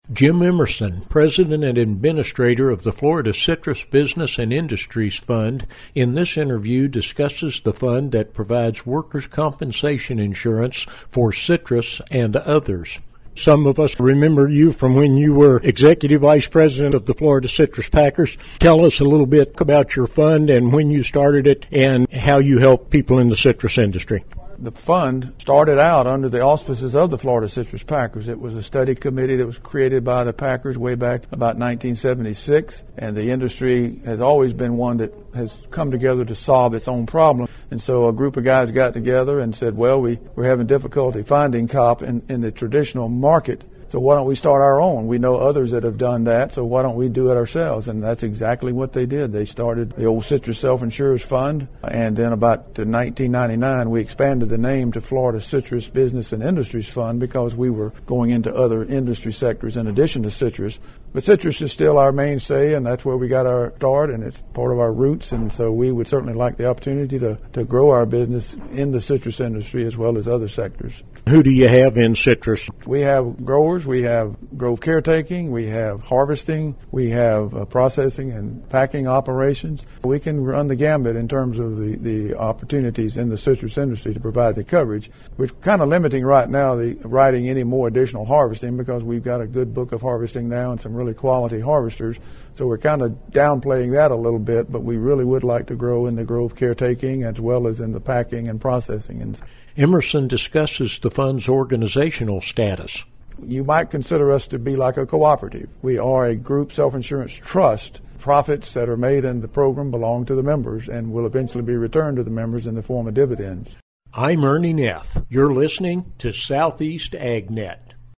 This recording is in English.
Jim Emerson, President and Administrator of the Florida Citrus Business and Industries Fund, in this interview discusses the fund that provides workers' compensation insurance for citrus and others. Some of us remember you from when you were Executive Vice President of the Florida Citrus Packers. Tell us a little bit about your fund and when you started it and how you help people in the citrus industry. The fund started out under the auspices of the Florida Citrus Packers. It was a study committee that was created by the Packers way back about 1976, and the industry has always been one that has come together to solve its own problem. And so a group of guys got together and said, well, we're having difficulty finding COP in the traditional market. So why don't we start our own? We know others that have done that, so why don't we do it ourselves? And that's exactly what they did. They started the old Citrus Self-Insurers Fund, and then about 1999 we expanded the name to Florida Citrus Business and Industries Fund because we were going into other industry sectors in addition to citrus. But citrus is still our mainstay, and that's where we got our start, and it's part of our roots, and so we would certainly like the opportunity to grow our business in the citrus industry as well as other sectors. Who do you have in citrus? We have growers, we have grove caretaking, we have harvesting, we have processing and packing operations. We can run the gambit in terms of the opportunities in the citrus industry to provide the coverage. We're kind of limiting right now the writing any more additional harvesting because we've got a good book of harvesting now and some really quality harvesters. So we're kind of downplaying that a little bit, but we really would like to grow in the grove caretaking as well as in the packing and processing. Emerson discusses the fund's organizational status. You might consider us to be like a cooperative. We are a group self-insurance trust. Profits that are made in the program belong to the members and will eventually be returned to the members in the form of dividends. I'm Ernie Neff. You're listening to Southeast AgNet.